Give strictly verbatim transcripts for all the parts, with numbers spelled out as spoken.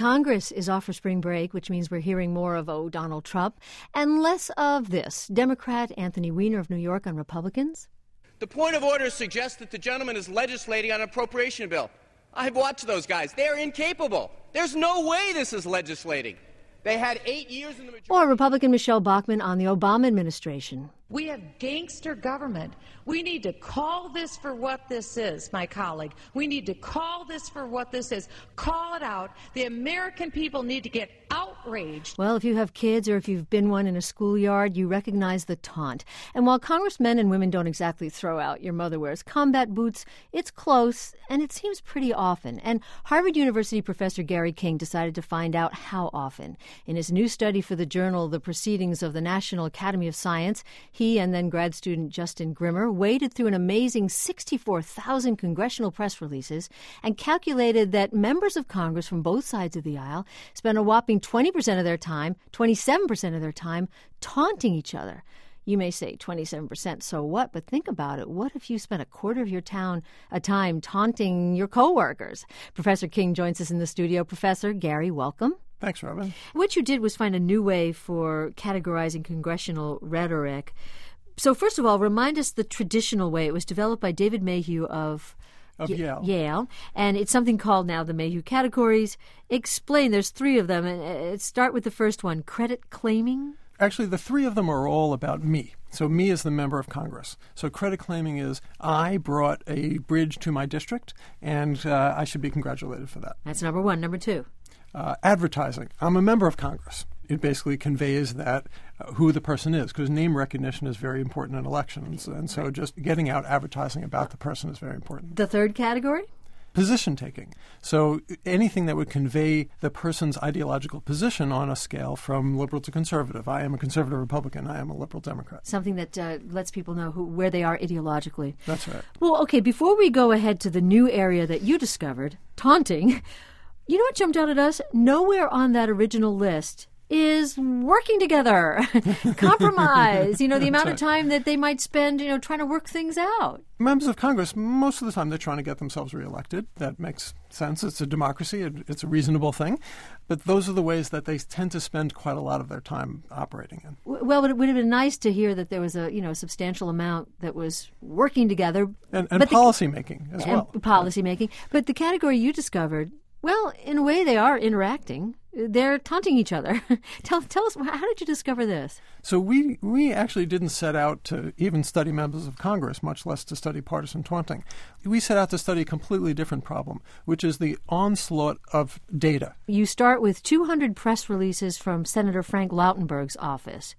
Congress is off for spring break, which means we're hearing more of, oh, Donald Trump, and less of this. Democrat Anthony Weiner of New York on Republicans. The point of order suggests that the gentleman is legislating on an appropriation bill. I've watched those guys. They're incapable. There's no way this is legislating. They had eight years in the majority. Or Republican Michelle Bachmann on the Obama administration. We have gangster government. We need to call this for what this is, my colleague. We need to call this for what this is. Call it out. The American people need to get outraged. Well, if you have kids or if you've been one in a schoolyard, you recognize the taunt. And while congressmen and women don't exactly throw out "your mother wears combat boots," it's close, and it seems pretty often. And Harvard University professor Gary King decided to find out how often. In his new study for the journal The Proceedings of the National Academy of Science, he and then grad student Justin Grimmer waded through an amazing sixty-four thousand congressional press releases and calculated that members of Congress from both sides of the aisle spent a whopping twenty percent of their time, twenty-seven percent of their time, taunting each other. You may say twenty-seven percent, so what? But think about it. What if you spent a quarter of your town, a time taunting your coworkers? Professor King joins us in the studio. Professor Gary, welcome. Thanks, Robin. What you did was find a new way for categorizing congressional rhetoric. So first of all, remind us the traditional way. It was developed by David Mayhew of, of y- Yale. Yale, and it's something called now the Mayhew categories. Explain, there's three of them, and uh, start with the first one, credit claiming. Actually, the three of them are all about me. So me as the member of Congress. So credit claiming is I brought a bridge to my district, and uh, I should be congratulated for that. That's number one. Number two. Uh, advertising. I'm a member of Congress. It basically conveys that uh, who the person is, because name recognition is very important in elections. And so just getting out advertising about the person is very important. The third category? Position taking. So anything that would convey the person's ideological position on a scale from liberal to conservative. I am a conservative Republican. I am a liberal Democrat. Something that uh, lets people know who where they are ideologically. That's right. Well, okay, before we go ahead to the new area that you discovered, taunting, you know what jumped out at us? Nowhere on that original list is working together, compromise, you know, the amount right. of time that they might spend, you know, trying to work things out. Members of Congress, most of the time they're trying to get themselves reelected. That makes sense. It's a democracy. It, it's a reasonable thing. But those are the ways that they tend to spend quite a lot of their time operating in. Well, it would have been nice to hear that there was a, you know, substantial amount that was working together. And, and policy the, making as and well. Policy making. But the category you discovered, well, in a way they are interacting. They're taunting each other. tell, tell us, how did you discover this? So we we actually didn't set out to even study members of Congress, much less to study partisan taunting. We set out to study a completely different problem, which is the onslaught of data. You start with two hundred press releases from Senator Frank Lautenberg's office.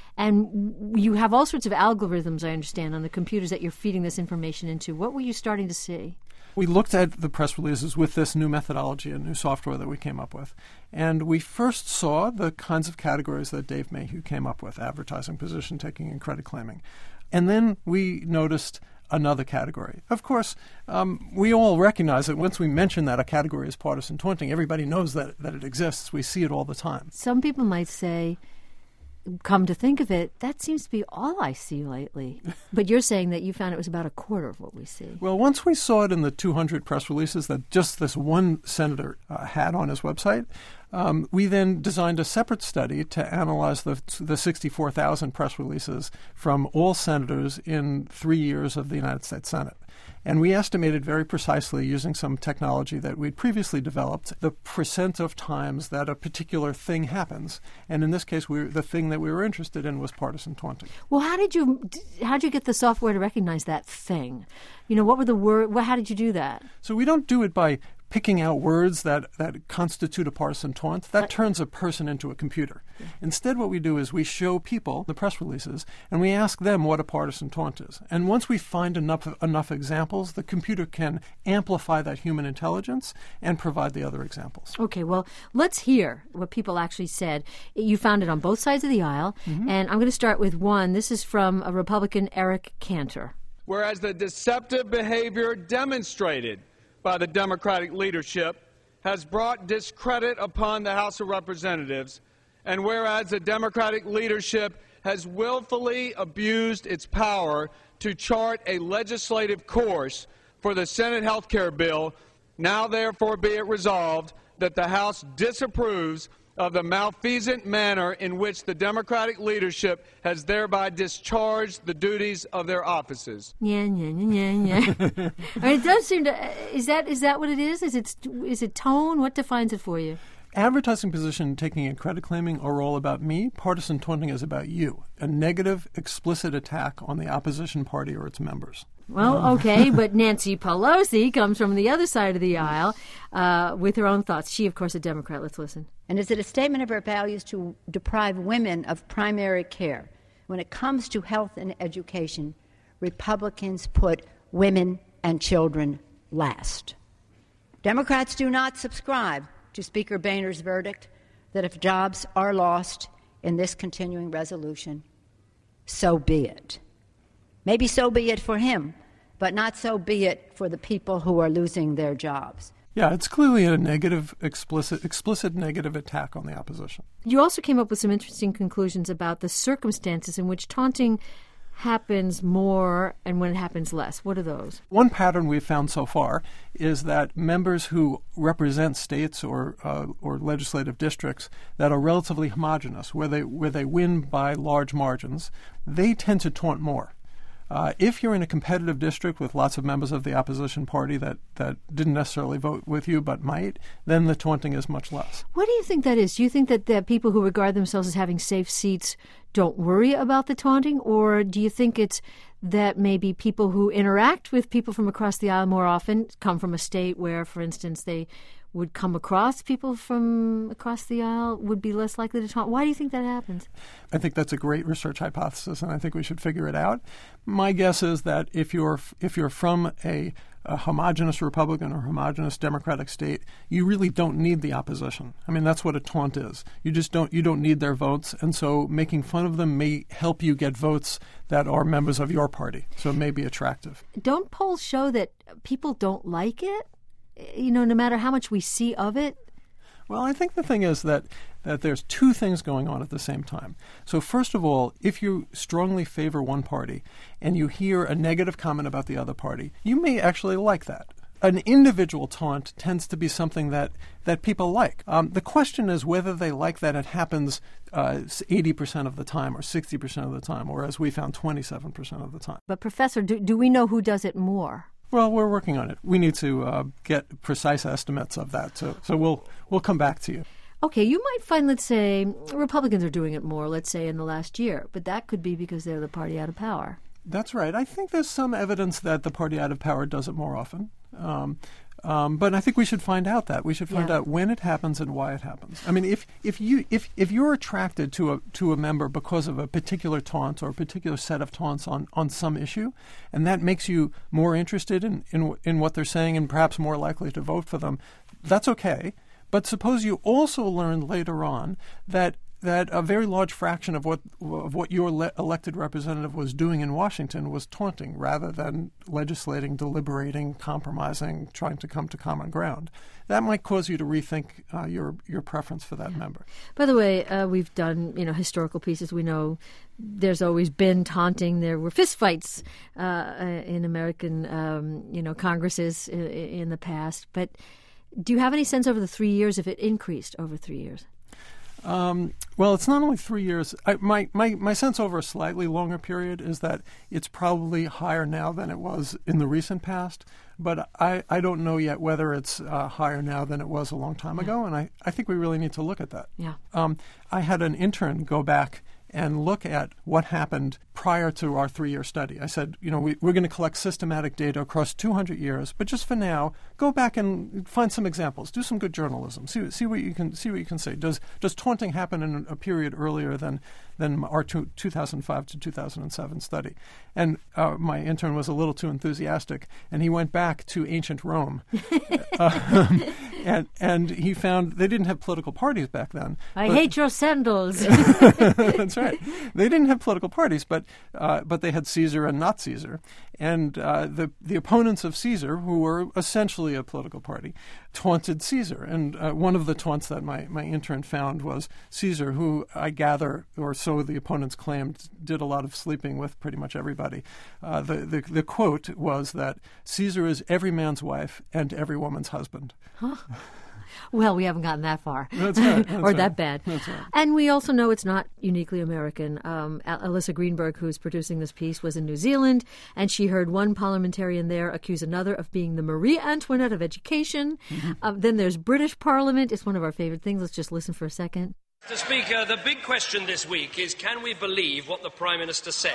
And you have all sorts of algorithms, I understand, on the computers that you're feeding this information into. What were you starting to see? We looked at the press releases with this new methodology and new software that we came up with. And we first saw the kinds of categories that Dave Mayhew came up with, advertising, position taking, and credit claiming. And then we noticed another category. Of course, um, we all recognize that once we mention that a category is partisan taunting, everybody knows that, that it exists. We see it all the time. Some people might say, come to think of it, that seems to be all I see lately. But you're saying that you found it was about a quarter of what we see. Well, once we saw it in the two hundred press releases that just this one senator uh, had on his website, um, we then designed a separate study to analyze the the sixty-four thousand press releases from all senators in three years of the United States Senate. And we estimated very precisely, using some technology that we'd previously developed, the percent of times that a particular thing happens. And in this case, we, the thing that we were interested in was partisan taunting. Well, how did you how did you get the software to recognize that thing? You know, what were the word? How did you do that? So we don't do it by picking out words that, that constitute a partisan taunt. That turns a person into a computer. Yeah. Instead, what we do is we show people the press releases, and we ask them what a partisan taunt is. And once we find enough enough examples, the computer can amplify that human intelligence and provide the other examples. Okay, well, let's hear what people actually said. You found it on both sides of the aisle, mm-hmm. and I'm going to start with one. This is from a Republican, Eric Cantor. Whereas the deceptive behavior demonstrated by the Democratic leadership has brought discredit upon the House of Representatives, and whereas the Democratic leadership has willfully abused its power to chart a legislative course for the Senate health care bill, now therefore be it resolved that the House disapproves of the malfeasant manner in which the Democratic leadership has thereby discharged the duties of their offices. Yeah, yeah, yeah, yeah. I mean, it does seem to. Is that is that what it is? Is it is it tone? What defines it for you? Advertising position, taking and credit claiming are all about me. Partisan taunting is about you. A negative, explicit attack on the opposition party or its members. Well, okay, but Nancy Pelosi comes from the other side of the aisle uh, with her own thoughts. She, of course, a Democrat. Let's listen. And is it a statement of our values to deprive women of primary care? When it comes to health and education, Republicans put women and children last. Democrats do not subscribe to Speaker Boehner's verdict that if jobs are lost in this continuing resolution, so be it. Maybe so be it for him, but not so be it for the people who are losing their jobs. Yeah, it's clearly a negative, explicit, explicit negative attack on the opposition. You also came up with some interesting conclusions about the circumstances in which taunting happens more and when it happens less. What are those? One pattern we've found so far is that members who represent states or uh, or legislative districts that are relatively homogenous, where they where they win by large margins, they tend to taunt more. Uh, if you're in a competitive district with lots of members of the opposition party that, that didn't necessarily vote with you but might, then the taunting is much less. What do you think that is? Do you think that the people who regard themselves as having safe seats don't worry about the taunting? Or do you think it's that maybe people who interact with people from across the aisle more often come from a state where, for instance, they would come across people from across the aisle, would be less likely to taunt? Why do you think that happens? I think that's a great research hypothesis, and I think we should figure it out. My guess is that if you're if you're from a, a homogenous Republican or homogenous Democratic state, you really don't need the opposition. I mean, that's what a taunt is. You just don't you don't need their votes, and so making fun of them may help you get votes that are members of your party. So it may be attractive. Don't polls show that people don't like it? You know, no matter how much we see of it? Well, I think the thing is that, that there's two things going on at the same time. So first of all, if you strongly favor one party and you hear a negative comment about the other party, you may actually like that. An individual taunt tends to be something that, that people like. Um, the question is whether they like that it happens uh, eighty percent of the time or sixty percent of the time, or as we found, twenty-seven percent of the time. But, Professor, do, do we know who does it more? Well, we're working on it. We need to uh, get precise estimates of that, so so we'll we'll come back to you. Okay, you might find, let's say, Republicans are doing it more, let's say, in the last year, but that could be because they're the party out of power. That's right. I think there's some evidence that the party out of power does it more often. Um, um, but I think we should find out that. We should find yeah. out when it happens and why it happens. I mean, if, if you if, if you're attracted to a to a member because of a particular taunt or a particular set of taunts on, on some issue, and that makes you more interested in, in in what they're saying and perhaps more likely to vote for them, that's okay. But suppose you also learn later on that that a very large fraction of what of what your le- elected representative was doing in Washington was taunting rather than legislating, deliberating, compromising, trying to come to common ground. That might cause you to rethink uh, your your preference for that member. By the way, uh, we've done you know historical pieces. We know there's always been taunting. There were fistfights uh, in American um, you know Congresses in, in the past. But do you have any sense over the three years if it increased over three years? Um, well, it's not only three years. I, my, my, my sense over a slightly longer period is that it's probably higher now than it was in the recent past. But I, I don't know yet whether it's uh, higher now than it was a long time ago. And I, I think we really need to look at that. Yeah. Um, I had an intern go back and look at what happened prior to our three-year study. I said, you know, we, we're going to collect systematic data across two hundred years, but just for now, go back and find some examples. Do some good journalism. See, see what you can see what you can say. Does does taunting happen in a period earlier than than our two, two thousand five to two thousand seven study? And uh, my intern was a little too enthusiastic, and he went back to ancient Rome, um, and and he found they didn't have political parties back then. I but, hate your sandals. That's right. They didn't have political parties, but uh, but they had Caesar and not Caesar. And uh, the the opponents of Caesar, who were essentially a political party, taunted Caesar. And uh, one of the taunts that my, my intern found was Caesar, who I gather, or so the opponents claimed, did a lot of sleeping with pretty much everybody. Uh, the, the the quote was that Caesar is every man's wife and every woman's husband. Huh. Well, we haven't gotten that far. That's right. That's or right. that bad. That's right. And we also know it's not uniquely American. Um, Alyssa Greenberg, who's producing this piece, was in New Zealand, and she heard one parliamentarian there accuse another of being the Marie Antoinette of education. Mm-hmm. Uh, then there's British Parliament. It's one of our favorite things. Let's just listen for a second. Mister Speaker, the big question this week is, can we believe what the Prime Minister says?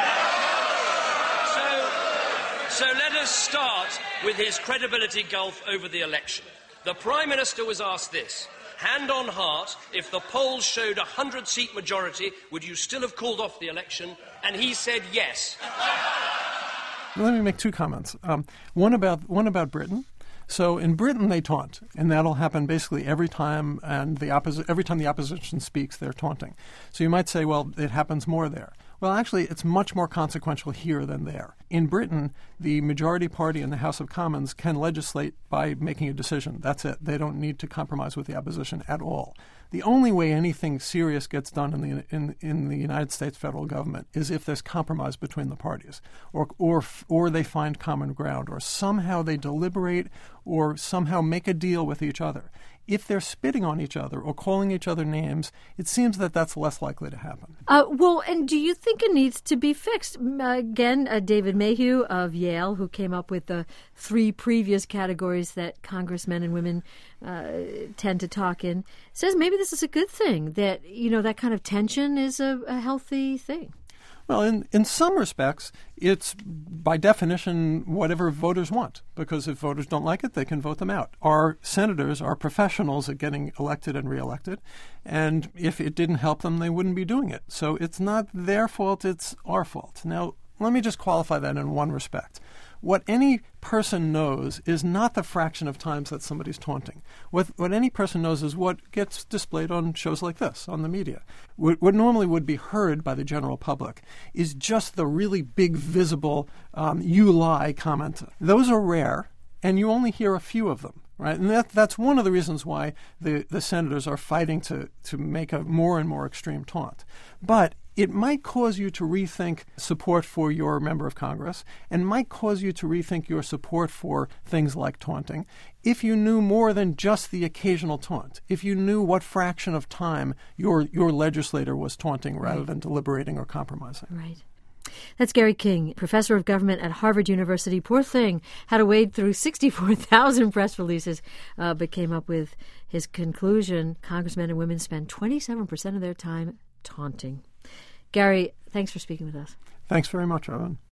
So, so let us start with his credibility gulf over the election. The Prime Minister was asked this: hand on heart, if the polls showed a hundred-seat majority, would you still have called off the election? And he said yes. Let me make two comments. Um, one about one about Britain. So in Britain, they taunt, and that'll happen basically every time. And the opposi- every time the opposition speaks, they're taunting. So you might say, well, it happens more there. Well, actually, it's much more consequential here than there. In Britain, the majority party in the House of Commons can legislate by making a decision. That's it. They don't need to compromise with the opposition at all. The only way anything serious gets done in the in, in the United States federal government is if there's compromise between the parties, or or or they find common ground, or somehow they deliberate, or somehow make a deal with each other. If they're spitting on each other or calling each other names, it seems that that's less likely to happen. Uh, well, and do you think it needs to be fixed? Uh, again, uh, David Mayhew of Yale, who came up with the three previous categories that congressmen and women uh, tend to talk in, says maybe this is a good thing, that, you know, that kind of tension is a, a healthy thing. Well, in, in some respects, it's by definition whatever voters want, because if voters don't like it, they can vote them out. Our senators are professionals at getting elected and reelected, and if it didn't help them, they wouldn't be doing it. So it's not their fault, it's our fault. Now, let me just qualify that in one respect. What any person knows is not the fraction of times that somebody's taunting. What, what any person knows is what gets displayed on shows like this, on the media. What, what normally would be heard by the general public is just the really big, visible, um, you lie comment. Those are rare, and you only hear a few of them. Right, and that, that's one of the reasons why the, the senators are fighting to, to make a more and more extreme taunt. But it might cause you to rethink support for your member of Congress, and might cause you to rethink your support for things like taunting if you knew more than just the occasional taunt, if you knew what fraction of time your, your legislator was taunting rather right. than deliberating or compromising. Right. That's Gary King, professor of government at Harvard University. Poor thing, had to wade through sixty-four thousand press releases, uh, but came up with his conclusion. Congressmen and women spend twenty-seven percent of their time taunting. Gary, thanks for speaking with us. Thanks very much, Owen.